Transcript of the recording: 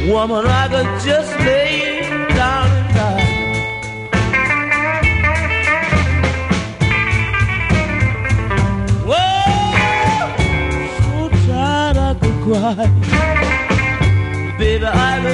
Woman, I could just lay down and die. Whoa, so tired I could cry. Baby, I